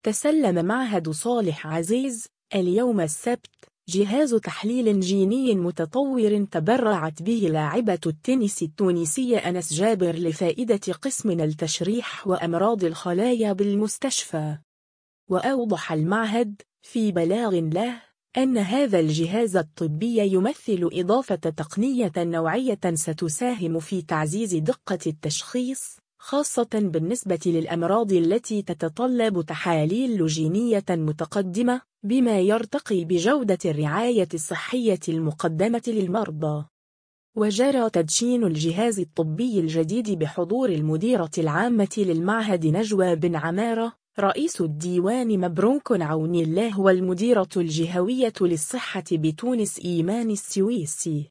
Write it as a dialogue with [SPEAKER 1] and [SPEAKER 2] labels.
[SPEAKER 1] تسلم معهد صالح عزيز اليوم السبت جهاز تحليل جيني متطور تبرعت به لاعبة التنس التونسية أنس جابر لفائدة قسم التشريح وأمراض الخلايا بالمستشفى. وأوضح المعهد في بلاغ له أن هذا الجهاز الطبي يمثل إضافة تقنية نوعية ستساهم في تعزيز دقة التشخيص، خاصة بالنسبة للأمراض التي تتطلب تحاليل جينية متقدمة، بما يرتقي بجودة الرعاية الصحية المقدمة للمرضى. وجرى تدشين الجهاز الطبي الجديد بحضور المديرة العامة للمعهد نجوى بن عمارة، رئيس الديوان مبروك عون الله، والمديرة الجهوية للصحة بتونس إيمان السويسي.